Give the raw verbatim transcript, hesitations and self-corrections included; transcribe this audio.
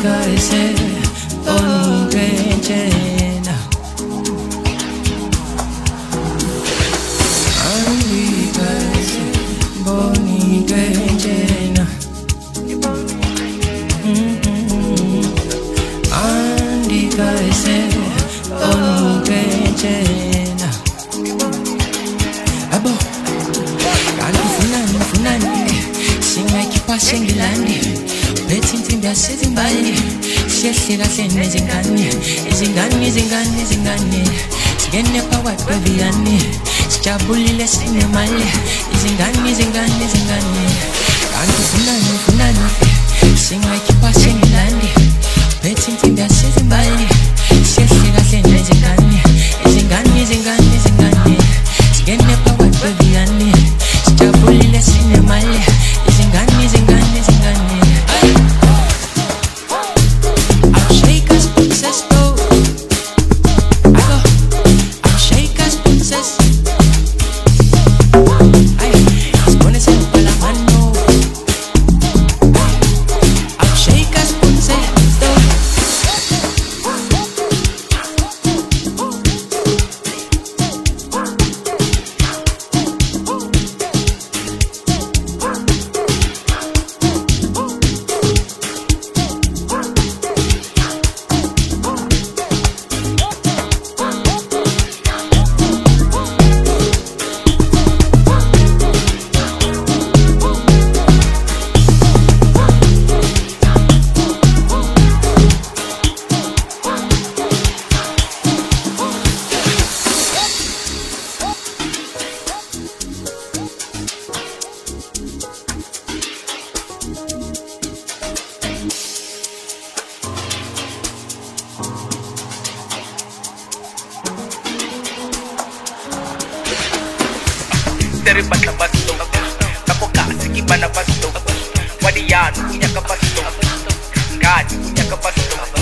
Andikaise onigejena Andikaise onigejena Andikaise onigejena Abo Kanti funani funani Singayikhipha sengilandi Bethi insimbi yasezimbali Siyehle kahle nezingane Izingane izingane izingane Singene phakathi kweviyane Sijabulile sinemali Izingane izingane izingane Kanti funani funani Singayikhipha sengilandi Bethi insimbi yasezimbali Siyehle kahle nezingane Izingane izingane izingane Singene phakathi kweviyane Sijabulile sinemali Izingane izingane izingane Terlibat lepas tu Kamu kasih gimana pas tu Wadian punya kepas tu Kan punya kepas tu